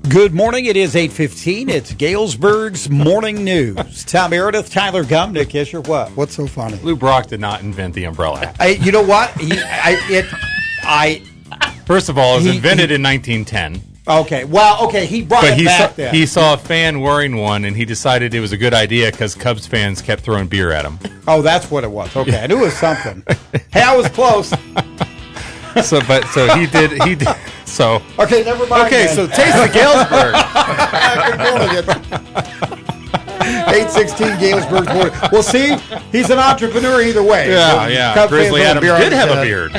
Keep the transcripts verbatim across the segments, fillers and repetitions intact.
Good morning. It is eight fifteen. It's Galesburg's Morning News. Tom Meredith, Tyler Gum, Nick Kisher. What? What's so funny? Lou Brock did not invent the umbrella. I, you know what? He, I, it, I. First of all, it was he, invented he, in nineteen ten. Okay. Well, okay. He brought but it he back saw, then. He saw a fan wearing one, and he decided it was a good idea because Cubs fans kept throwing beer at him. Oh, that's what it was. Okay. I knew it was something. Hey, I was close. So, but so he did. He did. So okay, never mind. Okay, then. so Taste of Galesburg. Good morning. eight sixteen Galesburg morning. Well, see, he's an entrepreneur either way. Yeah, yeah. Cubs Grizzly Adams did have head. a beard.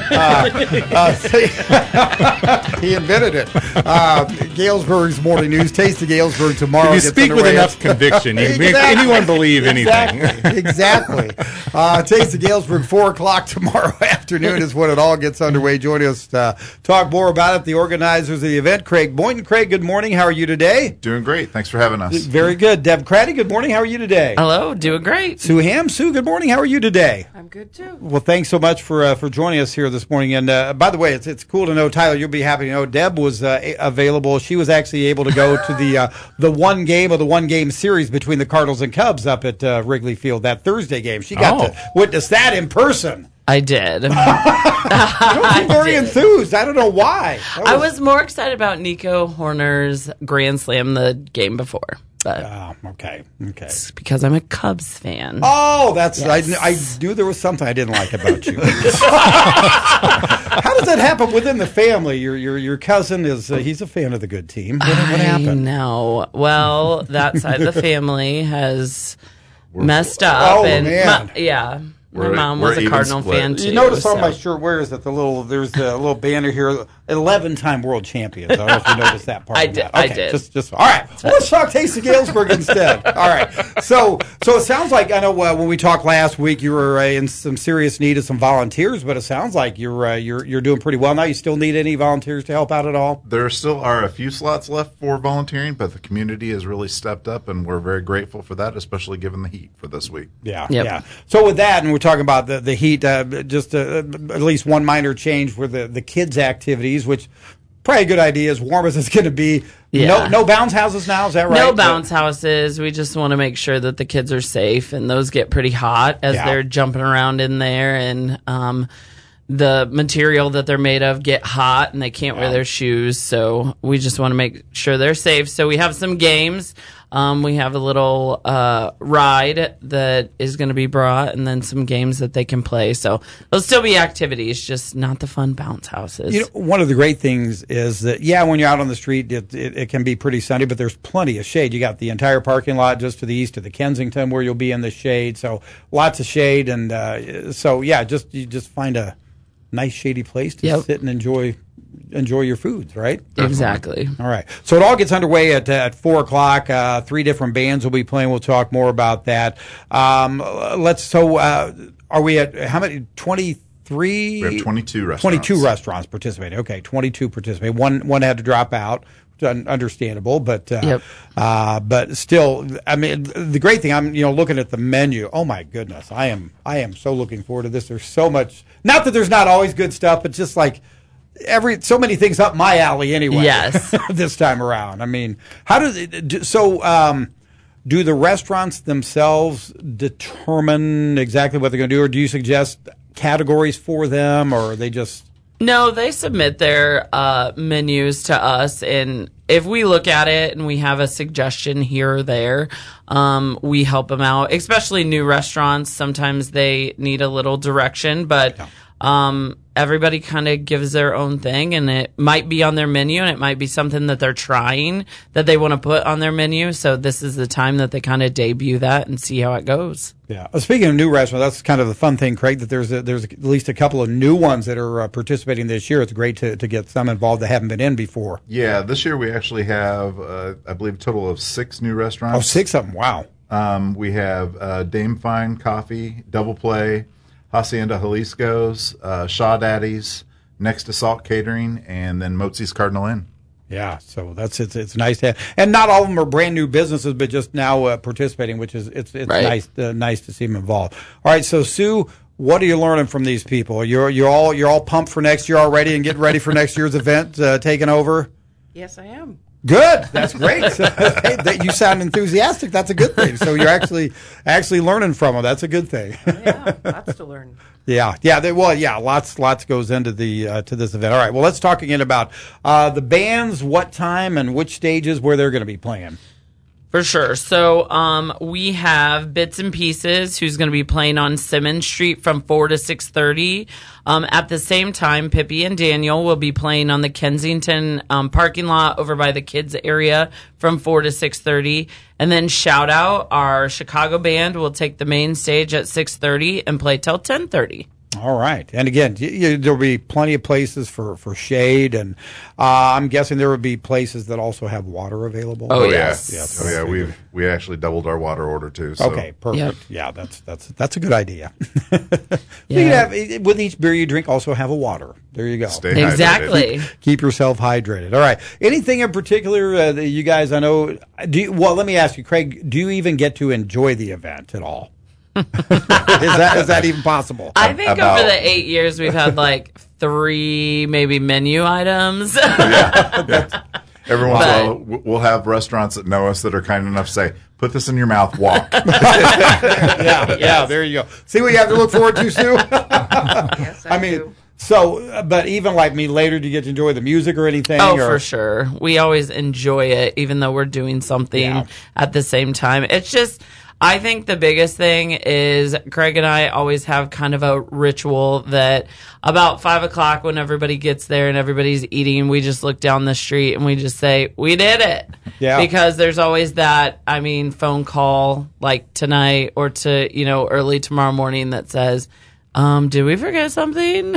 Uh, uh, he invented it. Uh, Galesburg's Morning News. Taste of Galesburg tomorrow. If you speak with enough conviction, you can make anyone believe anything. Exactly. exactly. Uh, Taste of Galesburg, four o'clock tomorrow afternoon is when it all gets underway. Joining us to talk more about it, the organizers of the event, Craig Boynton. Craig, good morning. How are you today? Doing great. Thanks for having us. Very good. Deb Craddy, good morning. How are you today? Hello, doing great. Sue Ham, Sue, good morning. How are you today? I'm good too. Well, thanks so much for uh, for joining us here this morning. And uh, by the way, it's it's cool to know, Tyler, you'll be happy to know Deb was uh, a- available. She was actually able to go to the uh, the one game of the one game series between the Cardinals and Cubs up at uh, Wrigley Field, that Thursday game. She got Oh. to witness that in person. I did. You don't seem very enthused. I don't know why. That I was more excited about Nico Horner's grand slam the game before, but Oh, okay, okay. it's because I'm a Cubs fan. Oh, that's Yes. I, I knew there was something I didn't like about you. How does that happen within the family? Your your your cousin is uh, he's a fan of the good team. What, what I happened? know. Well, that side of the family has messed up. Oh, and man. my- yeah. My We're- mom we're was a even Cardinal split. fan too. You notice on so- my shirt, where is it? The little there's a little banner here. Eleven-time world champions. I don't know if you noticed that part. I of did- that. I Okay, did. Just, just all right. Well, let's talk Taste of Galesburg instead. All right. So, so it sounds like I know uh, when we talked last week, you were uh, in some serious need of some volunteers, but it sounds like you're uh, you're you're doing pretty well now. You still need any volunteers to help out at all? There still are a few slots left for volunteering, but the community has really stepped up, and we're very grateful for that, especially given the heat for this week. Yeah, Yep. yeah. So with that, and we're talking about the the heat, uh, just uh, at least one minor change for the the kids' activities, which probably a good idea. As warm as it's going to be, Yeah. no no bounce houses now. Is that right? No bounce houses. We just want to make sure that the kids are safe, and those get pretty hot as Yeah. they're jumping around in there, and um, the material that they're made of get hot, and they can't wear their shoes. So we just want to make sure they're safe. So we have some games. Um, we have a little uh, ride that is going to be brought, and then some games that they can play. So there'll still be activities, just not the fun bounce houses. You know, one of the great things is that, yeah, when you're out on the street, it, it, it can be pretty sunny, but there's plenty of shade. You got the entire parking lot just to the east of the Kensington where you'll be in the shade. So lots of shade. And uh, so, yeah, just you just find a nice shady place to Yep. sit and enjoy enjoy your foods, right? Exactly. All right. So it all gets underway at, at four o'clock. Uh, three different bands will be playing. We'll talk more about that. Um, let's, so uh, are we at how many? twenty-three? We have twenty-two restaurants. twenty-two restaurants participating. Okay, twenty-two participating. One one had to drop out. Un- Understandable, but uh, Yep. uh, but still, I mean, the great thing, I'm you know looking at the menu. Oh my goodness, I am I am so looking forward to this. There's so much. Not that there's not always good stuff, but just like every so many things up my alley anyway. Yes. This time around. I mean, how do they, do, so? Um, do the restaurants themselves determine exactly what they're going to do, or do you suggest categories for them, or are they just? No, they submit their uh, menus to us, and if we look at it and we have a suggestion here or there, um, we help them out. Especially new restaurants, sometimes they need a little direction, but um, everybody kind of gives their own thing, and it might be on their menu, and it might be something that they're trying that they want to put on their menu. So this is the time that they kind of debut that and see how it goes. Yeah. Uh, Speaking of new restaurants, that's kind of the fun thing, Craig, that there's a, there's at least a couple of new ones that are uh, participating this year. It's great to, to get some involved that haven't been in before. Yeah, this year we actually have, uh, I believe, a total of six new restaurants. Oh, six of them. Wow. Um, we have uh, Dame Fine Coffee, Double Play, Hacienda Jalisco's, uh, Shaw Daddy's, Next to Salt Catering, and then Motzi's Cardinal Inn. Yeah, so that's it's it's nice to have, and not all of them are brand new businesses, but just now uh, participating, which is it's it's Right. nice uh, nice to see them involved. All right, so Sue, what are you learning from these people? You're you're all you're all pumped for next year already, and getting ready for next year's event uh, taking over. Yes, I am. Good. That's great. So, hey, that you sound enthusiastic. That's a good thing. So you're actually actually learning from them. That's a good thing. Yeah, lots to learn. Yeah, yeah. They, well, yeah. Lots, lots goes into the uh, to this event. All right. Well, let's talk again about uh, the bands, what time, and which stages where they're going to be playing. For sure. So um, we have Bits and Pieces, who's going to be playing on Simmons Street from four to six thirty. Um, at the same time, Pippi and Daniel will be playing on the Kensington um, parking lot over by the kids area from four to six thirty. And then Shout Out, our Chicago band, will take the main stage at six thirty and play till ten thirty. All right. And again, y- y- there'll be plenty of places for, for shade, and uh, I'm guessing there will be places that also have water available. Oh, Oh yeah, yes. Yes. oh yeah. We've we actually doubled our water order too. So. Okay, perfect. Yep. Yeah, that's that's that's a good idea. So you Yeah. can have, with each beer you drink, also have a water. There you go. Stay hydrated. Exactly. Keep yourself hydrated. All right. Anything in particular uh, that you guys? I know. Do you, well, let me ask you, Craig. Do you even get to enjoy the event at all? is that is that even possible? I think About- over the eight years, we've had like three maybe menu items. Every once in a But- while, w- we'll have restaurants that know us that are kind enough to say, "Put this in your mouth, walk." yeah, yeah. There you go. See what you have to look forward to, Sue. Yes, I, I mean, do. so, uh, but even like me, later, do you get to enjoy the music or anything? Oh, or? for sure. We always enjoy it, even though we're doing something Yeah. at the same time. It's just, I think the biggest thing is Craig and I always have kind of a ritual that about five o'clock when everybody gets there and everybody's eating, we just look down the street and we just say, we did it. Yeah. Because there's always that, I mean, phone call like tonight or to, you know, early tomorrow morning that says, Um, did we forget something?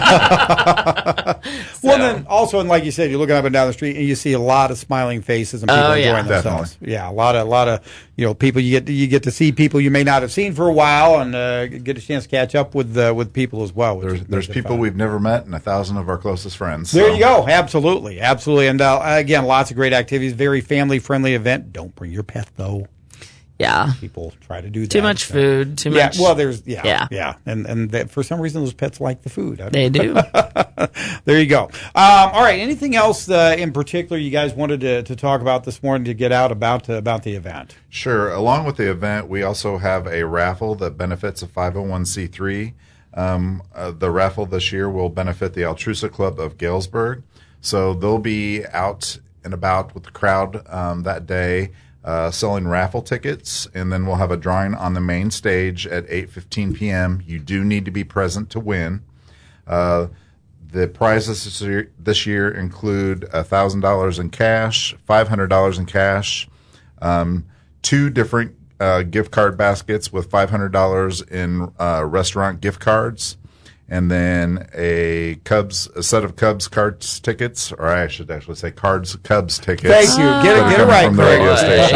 Well, then also, and like you said, you're looking up and down the street and you see a lot of smiling faces and people Oh, enjoying yeah. themselves. Yeah, a lot of, a lot of, you know, people you get you get to see people you may not have seen for a while and uh, get a chance to catch up with uh, with people as well. which There's makes there's it people fun. we've never met and a thousand of our closest friends. There so. you go. Absolutely, absolutely, and uh, again, lots of great activities. Very family friendly event. Don't bring your pet though. Yeah. People try to do that. Too much so. food, too Yeah, much. well, there's yeah, yeah, Yeah. and and that, for some reason those pets like the food. I don't They do. There you go. Um, all right. Anything else uh, in particular you guys wanted to, to talk about this morning to get out about uh, about the event? Sure. Along with the event, we also have a raffle that benefits a five oh one c three. Um, uh, the raffle this year will benefit the Altrusa Club of Galesburg. So they'll be out and about with the crowd um, that day uh, selling raffle tickets, and then we'll have a drawing on the main stage at eight fifteen p.m. You do need to be present to win. Uh, the prizes this year, this year include one thousand dollars in cash, five hundred dollars in cash, um, two different uh, gift card baskets with five hundred dollars in uh, restaurant gift cards, and then a Cubs a set of Cubs cards tickets, or I should actually say cards Cubs tickets. Thank you. Get it, that are get it coming right, from the Craig.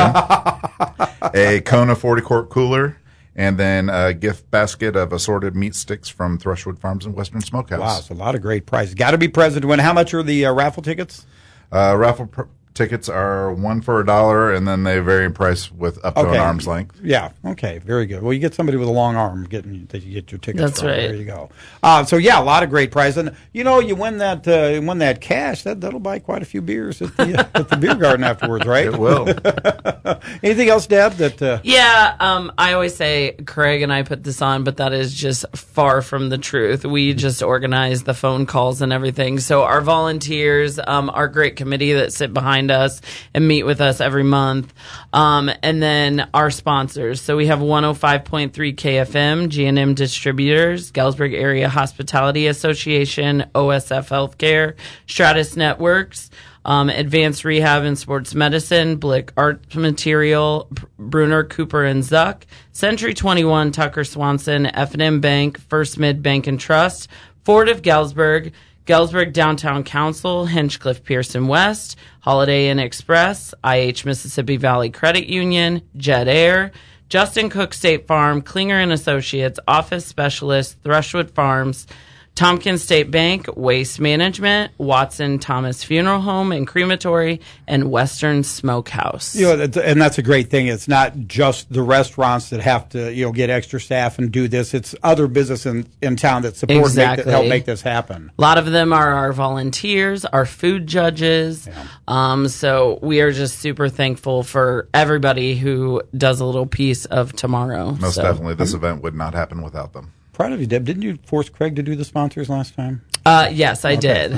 radio station. A Kona forty quart cooler, and then a gift basket of assorted meat sticks from Thrushwood Farms and Western Smokehouse. Wow, it's a lot of great prizes. Got to be present to win. How much are the uh, raffle tickets? Uh, raffle pr- tickets are one for a dollar, and then they vary in price with up to Okay. an arm's length. Yeah. Okay. Very good. Well, you get somebody with a long arm getting that you get your tickets. That's from. right. There you go. Uh, so yeah, a lot of great prizes, and you know, you win that uh, win that cash. That that'll buy quite a few beers at the at the beer garden afterwards, right? It will. Anything else, Deb? That uh, Yeah, um, I always say Craig and I put this on, but that is just far from the truth. We just organize the phone calls and everything. So our volunteers, um, our great committee that sit behind us and meet with us every month, um, and then our sponsors. So we have one oh five point three K F M, G and M Distributors, Galesburg Area Hospitality Association, O S F Healthcare, Stratus Networks, Um, Advanced Rehab and Sports Medicine, Blick Art Material, Bruner, Cooper and Zuck, Century twenty-one, Tucker Swanson, F and M Bank, First Mid Bank and Trust, Ford of Galesburg, Galesburg Downtown Council, Hinchcliffe Pearson West, Holiday Inn Express, I H Mississippi Valley Credit Union, Jet Air, Justin Cook State Farm, Klinger and Associates, Office Specialists, Thrushwood Farms, Tompkins State Bank, Waste Management, Watson Thomas Funeral Home and Crematory, and Western Smokehouse. You know, that's- and that's a great thing. It's not just the restaurants that have to, you know, get extra staff and do this. It's other business in, in town that support and make Exactly. that, help make this happen. A lot of them are our volunteers, our food judges. Um, so we are just super thankful for everybody who does a little piece of tomorrow. Most So, definitely, this event would not happen without them. Proud of you, Deb. Didn't you force Craig to do the sponsors last time? Uh, yes, I did.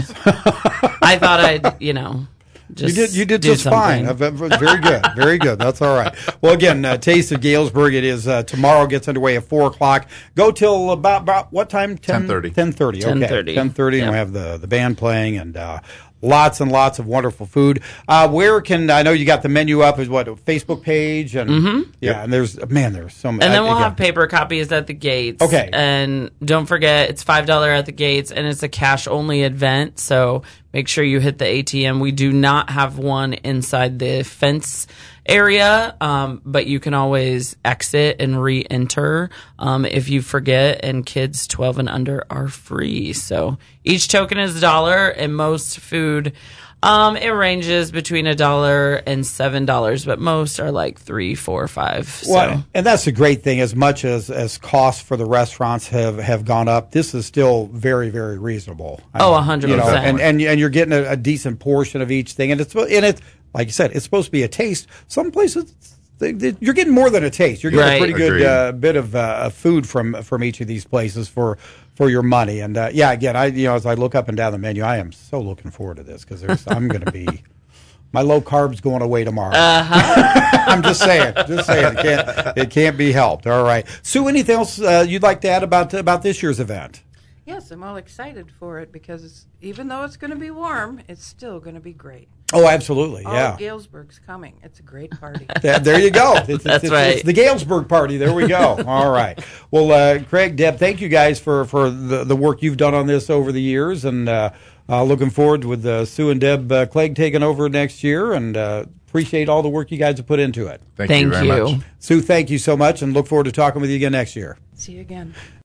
I thought I'd, you know, just You did. You did do just fine. something. Uh, Very good. Very good. That's all right. Well, again, uh, Taste of Galesburg. It is uh, tomorrow. Gets underway at four o'clock. Go till about about what time? ten thirty. Ten thirty. Okay. ten thirty. Ten thirty. And Yep. we have the the band playing and. Uh, Lots and lots of wonderful food. Uh, where can I know you got the menu up? Is what a Facebook page and Mm-hmm. yeah, and there's man, there's so many. And then I- we'll again, have paper copies at the gates. Okay. And don't forget, it's five dollars at the gates, and it's a cash-only event, so make sure you hit the A T M. We do not have one inside the fence area, um, but you can always exit and re-enter um, if you forget, and kids twelve and under are free. So each token is a dollar, and most food... Um, it ranges between a dollar and seven dollars, but most are like three, four, five. So. Well, and that's the great thing. As much as, as costs for the restaurants have, have gone up, this is still very, very reasonable. I Oh, mean, a hundred you know, percent. And and and you're getting a, a decent portion of each thing, and it's and it's like you said, it's supposed to be a taste. Some places. They, they, you're getting more than a taste. You're getting Right. a pretty good Agreed. uh, bit of uh, food from from each of these places for for your money. And uh, yeah, again, I you know as I look up and down the menu, I am so looking forward to this because I'm going to be my low carbs going away tomorrow. Uh-huh. I'm just saying, just saying, it can't it can't be helped. All right, Sue, anything else uh, you'd like to add about about this year's event? Yes, I'm all excited for it because it's, even though it's going to be warm, it's still going to be great. Oh, absolutely, All yeah. of Galesburg's coming. It's a great party. Yeah, there you go. It's, it's- That's it's, right. It's the Galesburg party. There we go. All right. Well, uh, Craig, Deb, thank you guys for, for the, the work you've done on this over the years, and uh, uh, looking forward with uh, Sue and Deb uh, Clegg taking over next year, and uh, appreciate all the work you guys have put into it. Thank, Thank you very you. much. Sue, thank you so much, and look forward to talking with you again next year. See you again.